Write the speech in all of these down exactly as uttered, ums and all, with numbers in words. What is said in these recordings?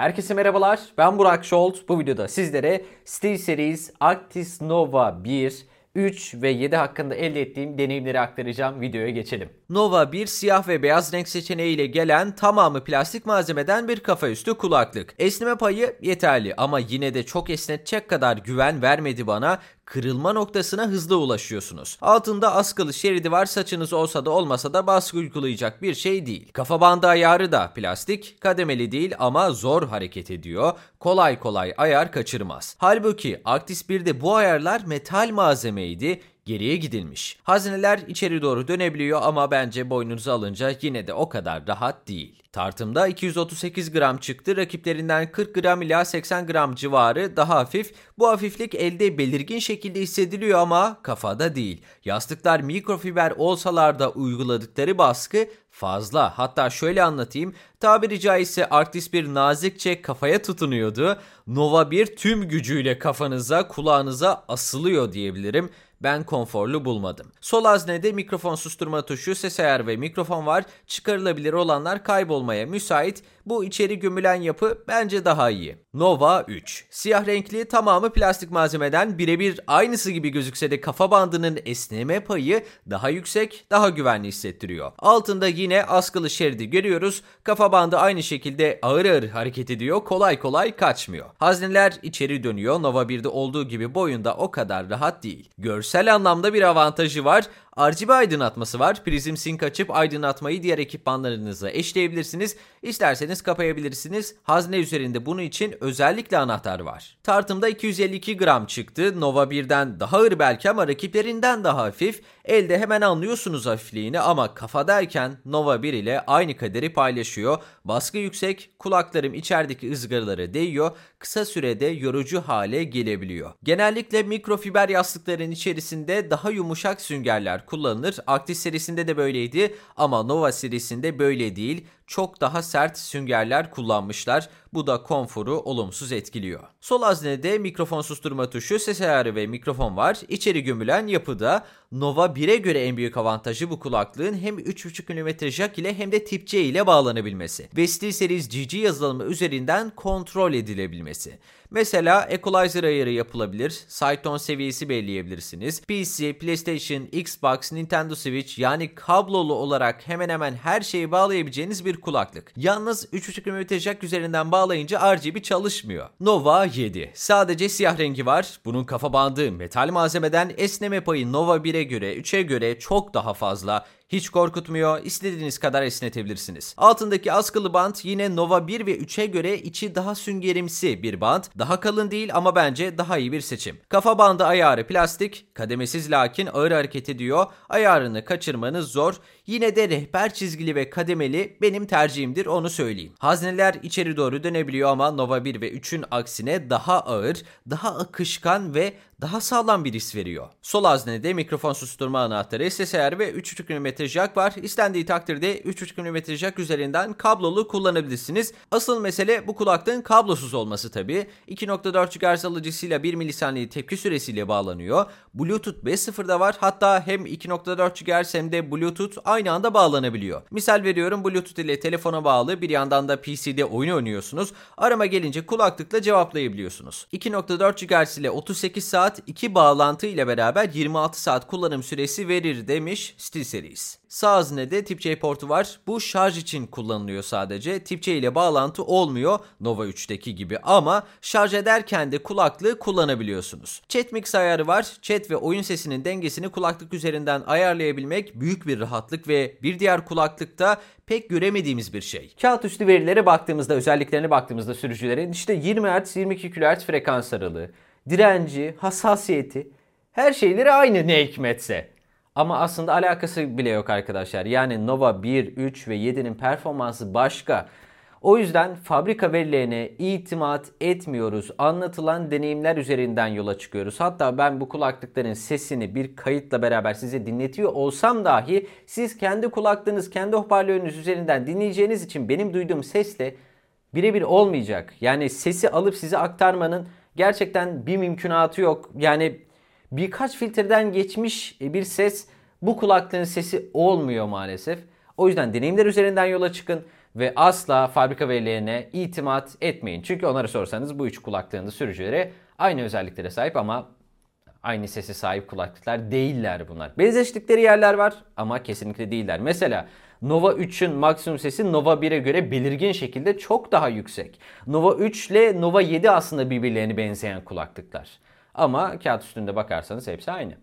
Herkese merhabalar, ben Burak Şolt. Bu videoda sizlere SteelSeries Actis Nova bir, üç ve yedi hakkında elde ettiğim deneyimleri aktaracağım. Videoya geçelim. Nova bir siyah ve beyaz renk seçeneğiyle gelen tamamı plastik malzemeden bir kafaüstü kulaklık. Esneme payı yeterli ama yine de çok esnetecek kadar güven vermedi bana. Kırılma noktasına hızlı ulaşıyorsunuz. Altında askılı şeridi var, saçınız olsa da olmasa da baskı uygulayacak bir şey değil. Kafa bandı ayarı da plastik, kademeli değil ama zor hareket ediyor. Kolay kolay ayar kaçırmaz. Halbuki Actis birde bu ayarlar metal malzemeydi. Geriye gidilmiş. Hazneler içeri doğru dönebiliyor ama bence boynunuza alınca yine de o kadar rahat değil. Tartımda iki yüz otuz sekiz gram çıktı. Rakiplerinden kırk gram ila seksen gram civarı daha hafif. Bu hafiflik elde belirgin şekilde hissediliyor ama kafada değil. Yastıklar mikrofiber olsalar da uyguladıkları baskı fazla. Hatta şöyle anlatayım. Tabiri caizse Actis bir nazikçe kafaya tutunuyordu. Nova bir tüm gücüyle kafanıza, kulağınıza asılıyor diyebilirim. Ben konforlu bulmadım. Sol haznede mikrofon susturma tuşu, ses ayarı ve mikrofon var. Çıkarılabilir olanlar kaybolmaya müsait. Bu içeri gömülen yapı bence daha iyi. Nova üç. Siyah renkli, tamamı plastik malzemeden birebir aynısı gibi gözükse de kafa bandının esneme payı daha yüksek, daha güvenli hissettiriyor. Altında yine askılı şeridi görüyoruz. Kafa bandı aynı şekilde ağır ağır hareket ediyor, kolay kolay kaçmıyor. Hazneler içeri dönüyor. Nova birde olduğu gibi boyunda o kadar rahat değil. Görsel anlamda bir avantajı var. R G B aydınlatması var. Prism Sync açıp aydınlatmayı diğer ekipmanlarınıza eşleyebilirsiniz. İsterseniz kapayabilirsiniz. Hazne üzerinde bunun için özellikle anahtar var. Tartımda iki yüz elli iki gram çıktı. Nova birden daha ağır belki ama rakiplerinden daha hafif. Elde hemen anlıyorsunuz hafifliğini ama kafadayken Nova bir ile aynı kaderi paylaşıyor. Baskı yüksek, kulaklarım içerideki ızgaralara değiyor. Kısa sürede yorucu hale gelebiliyor. Genellikle mikrofiber yastıkların içerisinde daha yumuşak süngerler kullanılır. Actis serisinde de böyleydi ama Nova serisinde böyle değil. Çok daha sert süngerler kullanmışlar. Bu da konforu olumsuz etkiliyor. Sol haznede mikrofon susturma tuşu, ses ayarı ve mikrofon var. İçeri gömülen yapıda. Nova bire göre en büyük avantajı bu kulaklığın hem üç buçuk milimetre jack ile hem de tip C ile bağlanabilmesi. Ve SteelSeries G G yazılımı üzerinden kontrol edilebilmesi. Mesela equalizer ayarı yapılabilir, side tone seviyesi belirleyebilirsiniz. P C, PlayStation, Xbox, Nintendo Switch yani kablolu olarak hemen hemen her şeyi bağlayabileceğiniz bir kulaklık. Yalnız üç buçuk milimetre jack üzerinden bağlayınca R G B çalışmıyor. Nova yedi. Sadece siyah rengi var. Bunun kafa bandı metal malzemeden, esneme payı Nova bire göre, üçe göre çok daha fazla. Hiç korkutmuyor, istediğiniz kadar esnetebilirsiniz. Altındaki askılı bant yine Nova bir ve üçe göre içi daha süngerimsi bir bant. Daha kalın değil ama bence daha iyi bir seçim. Kafa bandı ayarı plastik, kademesiz lakin ağır hareket ediyor. Ayarını kaçırmanız zor. Yine de rehber çizgili ve kademeli benim tercihimdir, onu söyleyeyim. Hazneler içeri doğru dönebiliyor ama Nova bir ve üçün aksine daha ağır, daha akışkan ve daha sağlam bir his veriyor. Sol haznede mikrofon susturma anahtarı, ses ayarı ve üç buçuk milimetre jack var. İstendiği takdirde üç buçuk milimetre jack üzerinden kablolu kullanabilirsiniz. Asıl mesele bu kulaklığın kablosuz olması tabii. iki nokta dört gigahertz alıcısıyla bir milisaniye tepki süresiyle bağlanıyor. Bluetooth beş nokta sıfır da var. Hatta hem iki nokta dört gigahertz hem de Bluetooth aynı anda bağlanabiliyor. Misal veriyorum, Bluetooth ile telefona bağlı, bir yandan da P C'de oyun oynuyorsunuz. Arama gelince kulaklıkla cevaplayabiliyorsunuz. iki nokta dört gigahertz ile otuz sekiz saat, iki bağlantı ile beraber yirmi altı saat kullanım süresi verir demiş SteelSeries. Sağ haznede tip C portu var. Bu şarj için kullanılıyor sadece. tip C ile bağlantı olmuyor Nova üçteki gibi ama şarj ederken de kulaklığı kullanabiliyorsunuz. Chat mix ayarı var. Chat ve oyun sesinin dengesini kulaklık üzerinden ayarlayabilmek büyük bir rahatlık ve bir diğer kulaklıkta pek göremediğimiz bir şey. Kağıt üstü verilere baktığımızda, özelliklerine baktığımızda sürücülerin işte yirmi hertz, yirmi iki kilohertz frekans aralığı, direnci, hassasiyeti, her şeyleri aynı ne hikmetse. Ama aslında alakası bile yok arkadaşlar. Yani Nova bir, üç ve yedinin performansı başka. O yüzden fabrika verilerine itimat etmiyoruz. Anlatılan deneyimler üzerinden yola çıkıyoruz. Hatta ben bu kulaklıkların sesini bir kayıtla beraber size dinletiyor olsam dahi siz kendi kulaklığınız, kendi hoparlörünüz üzerinden dinleyeceğiniz için benim duyduğum sesle birebir olmayacak. Yani sesi alıp size aktarmanın gerçekten bir mümkünatı yok. Yani birkaç filtreden geçmiş bir ses bu kulaklığın sesi olmuyor maalesef. O yüzden deneyimler üzerinden yola çıkın. Ve asla fabrika verilerine itimat etmeyin. Çünkü onlara sorsanız bu üç kulaklığın da sürücüleri aynı özelliklere sahip ama aynı sese sahip kulaklıklar değiller bunlar. Benzeştikleri yerler var ama kesinlikle değiller. Mesela Nova üçün maksimum sesi Nova bire göre belirgin şekilde çok daha yüksek. Nova üç ile Nova yedi aslında birbirlerine benzeyen kulaklıklar. Ama kağıt üstünde bakarsanız hepsi aynı.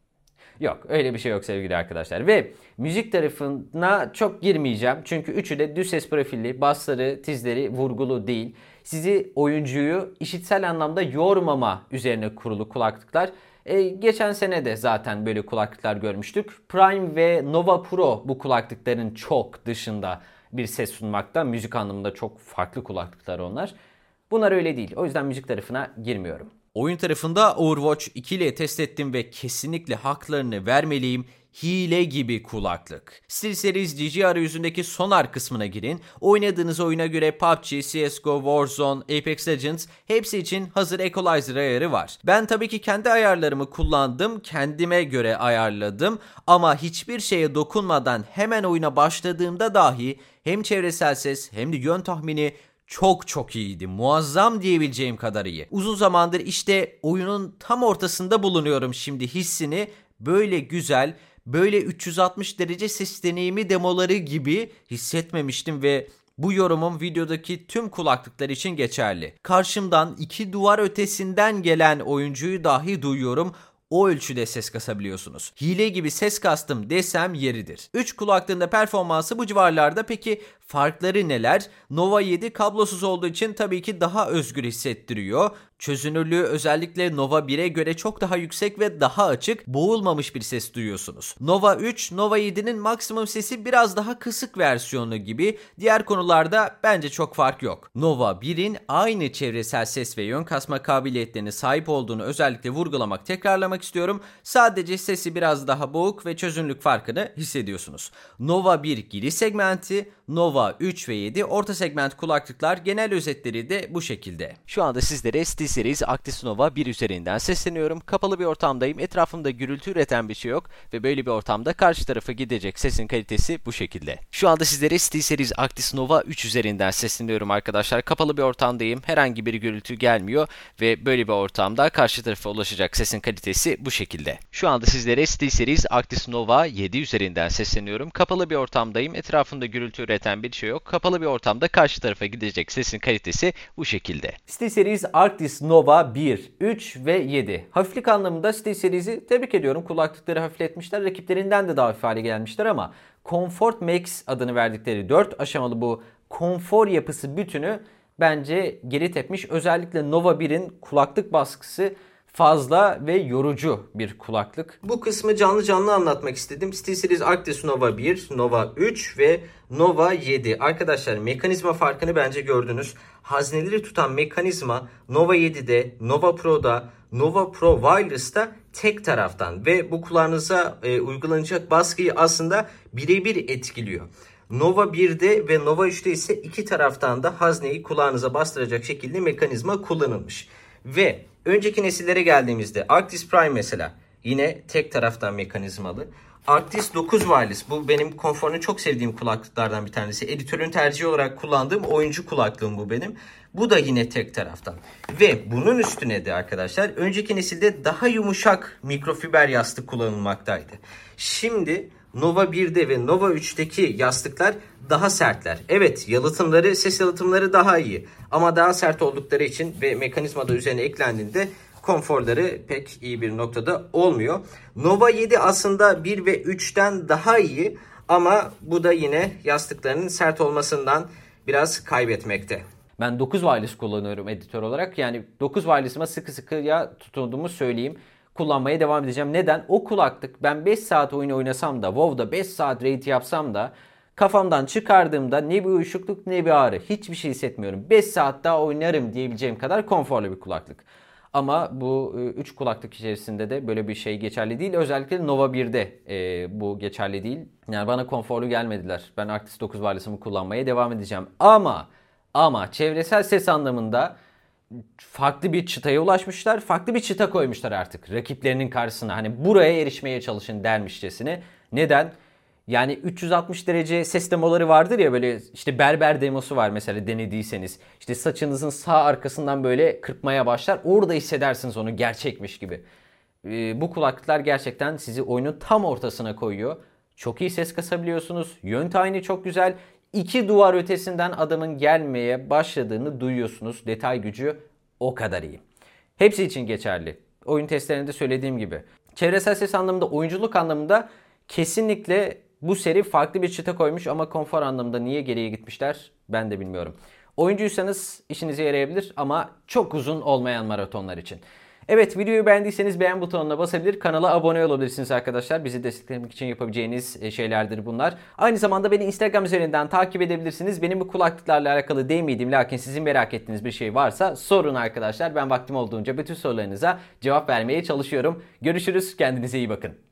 Yok, öyle bir şey yok sevgili arkadaşlar. Ve müzik tarafına çok girmeyeceğim. Çünkü üçü de düz ses profilli, bassları, tizleri vurgulu değil. Sizi, oyuncuyu işitsel anlamda yormama üzerine kurulu kulaklıklar. Ee, geçen sene de zaten böyle kulaklıklar görmüştük. Prime ve Nova Pro bu kulaklıkların çok dışında bir ses sunmakta. Müzik anlamında çok farklı kulaklıklar onlar. Bunlar öyle değil. O yüzden müzik tarafına girmiyorum. Oyun tarafında Overwatch iki ile test ettim ve kesinlikle haklarını vermeliyim. Hile gibi kulaklık. SteelSeries G G arayüzündeki sonar kısmına girin. Oynadığınız oyuna göre P U B G, C S G O, Warzone, Apex Legends hepsi için hazır equalizer ayarı var. Ben tabii ki kendi ayarlarımı kullandım. Kendime göre ayarladım. Ama hiçbir şeye dokunmadan hemen oyuna başladığımda dahi hem çevresel ses hem de yön tahmini çok çok iyiydi. Muazzam diyebileceğim kadar iyi. Uzun zamandır işte oyunun tam ortasında bulunuyorum şimdi hissini. Böyle güzel, böyle üç yüz altmış derece ses deneyimi demoları gibi hissetmemiştim ve bu yorumum videodaki tüm kulaklıklar için geçerli. Karşımdan iki duvar ötesinden gelen oyuncuyu dahi duyuyorum. O ölçüde ses kasabiliyorsunuz. Hile gibi ses kastım desem yeridir. üç kulaklığında performansı bu civarlarda. Peki farkları neler? Nova yedi kablosuz olduğu için tabii ki daha özgür hissettiriyor. Çözünürlüğü özellikle Nova bire göre çok daha yüksek ve daha açık, boğulmamış bir ses duyuyorsunuz. Nova üç, Nova yedinin maksimum sesi biraz daha kısık versiyonu gibi. Diğer konularda bence çok fark yok. Nova birin aynı çevresel ses ve yön kasma kabiliyetlerine sahip olduğunu özellikle vurgulamak, tekrarlamak istiyorum. Sadece sesi biraz daha boğuk ve çözünürlük farkını hissediyorsunuz. Nova bir giriş segmenti, Nova üç ve yedi orta segment kulaklıklar, genel özetleri de bu şekilde. Şu anda sizlere SteelSeries Actis Nova bir üzerinden sesleniyorum. Kapalı bir ortamdayım. Etrafımda gürültü üreten bir şey yok ve böyle bir ortamda karşı tarafa gidecek sesin kalitesi bu şekilde. Şu anda sizlere SteelSeries Actis Nova üç üzerinden sesleniyorum arkadaşlar. Kapalı bir ortamdayım. Herhangi bir gürültü gelmiyor ve böyle bir ortamda karşı tarafa ulaşacak sesin kalitesi bu şekilde. Şu anda sizlere SteelSeries Actis Nova yedi üzerinden sesleniyorum. Kapalı bir ortamdayım. Etrafımda gürültü üreten bir şey yok. Kapalı bir ortamda karşı tarafa gidecek sesin kalitesi bu şekilde. SteelSeries Actis Nova bir, üç ve yedi. Hafiflik anlamında SteelSeries'i tebrik ediyorum. Kulaklıkları hafifletmişler. Rakiplerinden de daha hafif hale gelmişler ama Comfort Max adını verdikleri dört aşamalı bu konfor yapısı bütünü bence geri tepmiş. Özellikle Nova birin kulaklık baskısı fazla ve yorucu bir kulaklık. Bu kısmı canlı canlı anlatmak istedim. SteelSeries Actis Nova bir, Nova üç ve Nova yedi. Arkadaşlar mekanizma farkını bence gördünüz. Hazneleri tutan mekanizma Nova yedide, Nova Pro'da, Nova Pro Wireless'ta tek taraftan ve bu kulağınıza e, uygulanacak baskıyı aslında birebir etkiliyor. Nova birde ve Nova üçte ise iki taraftan da hazneyi kulağınıza bastıracak şekilde mekanizma kullanılmış. Ve önceki nesillere geldiğimizde Actis Prime mesela yine tek taraftan mekanizmalı. Actis dokuz Wireless, bu benim konforunu çok sevdiğim kulaklıklardan bir tanesi. Editörün tercihi olarak kullandığım oyuncu kulaklığım bu benim. Bu da yine tek taraftan. Ve bunun üstüne de arkadaşlar önceki nesilde daha yumuşak mikrofiber yastık kullanılmaktaydı. Şimdi Nova birde ve Nova üçteki yastıklar daha sertler. Evet, yalıtımları, ses yalıtımları daha iyi. Ama daha sert oldukları için ve mekanizma da üzerine eklendiğinde konforları pek iyi bir noktada olmuyor. Nova yedi aslında bir ve üçten daha iyi ama bu da yine yastıklarının sert olmasından biraz kaybetmekte. Ben dokuz wireless kullanıyorum editör olarak. Yani dokuz wireless'ıma sıkı sıkıya tutunduğumu söyleyeyim. Kullanmaya devam edeceğim. Neden? O kulaklık ben beş saat oyun oynasam da, WoW'da beş saat raid yapsam da kafamdan çıkardığımda ne bir uyuşukluk ne bir ağrı. Hiçbir şey hissetmiyorum. beş saat daha oynarım diyebileceğim kadar konforlu bir kulaklık. Ama bu üç kulaklık içerisinde de böyle bir şey geçerli değil. Özellikle Nova birde e, bu geçerli değil. Yani bana konforlu gelmediler. Ben Actis dokuz wireless'ımı kullanmaya devam edeceğim. Ama ama çevresel ses anlamında farklı bir çıtaya ulaşmışlar. Farklı bir çıta koymuşlar artık rakiplerinin karşısına. Hani buraya erişmeye çalışın dermişçesine. Neden? Yani üç yüz altmış derece ses demoları vardır ya, böyle işte berber demosu var mesela, denediyseniz. İşte saçınızın sağ arkasından böyle kırpmaya başlar. Orada hissedersiniz onu gerçekmiş gibi. Ee, bu kulaklıklar gerçekten sizi oyunun tam ortasına koyuyor. Çok iyi ses kasabiliyorsunuz. Yön tayini çok güzel. İki duvar ötesinden adamın gelmeye başladığını duyuyorsunuz. Detay gücü o kadar iyi. Hepsi için geçerli. Oyun testlerinde söylediğim gibi. Çevresel ses anlamında, oyunculuk anlamında kesinlikle bu seri farklı bir çıta koymuş ama konfor anlamında niye geriye gitmişler ben de bilmiyorum. Oyuncuysanız işinize yarayabilir ama çok uzun olmayan maratonlar için. Evet, videoyu beğendiyseniz beğen butonuna basabilir, kanala abone olabilirsiniz arkadaşlar. Bizi desteklemek için yapabileceğiniz şeylerdir bunlar. Aynı zamanda beni Instagram üzerinden takip edebilirsiniz. Benim bu kulaklıklarla alakalı değmediğim lakin sizin merak ettiğiniz bir şey varsa sorun arkadaşlar. Ben vaktim olduğunca bütün sorularınıza cevap vermeye çalışıyorum. Görüşürüz, kendinize iyi bakın.